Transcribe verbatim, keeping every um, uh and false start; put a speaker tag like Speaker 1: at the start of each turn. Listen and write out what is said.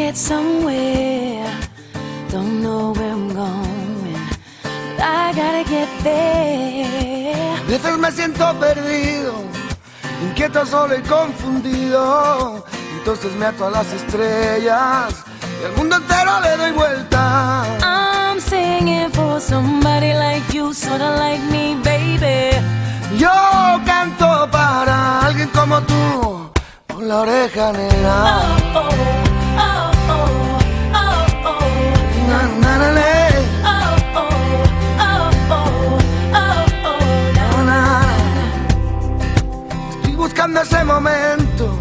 Speaker 1: get somewhere. Don't know where I'm going, but I gotta get there.
Speaker 2: A veces me siento perdido, inquieto, solo y confundido. Entonces me ato a las estrellas y al mundo entero le doy vuelta.
Speaker 1: I'm singing for somebody like you, sorta like me, baby.
Speaker 2: Yo canto para alguien como tú, con la oreja negra.
Speaker 1: Oh, oh, oh, oh, oh, oh.
Speaker 2: Na, na, na, na.
Speaker 1: Oh, oh, oh, oh, oh, oh,
Speaker 2: Na, na. Estoy buscando ese momento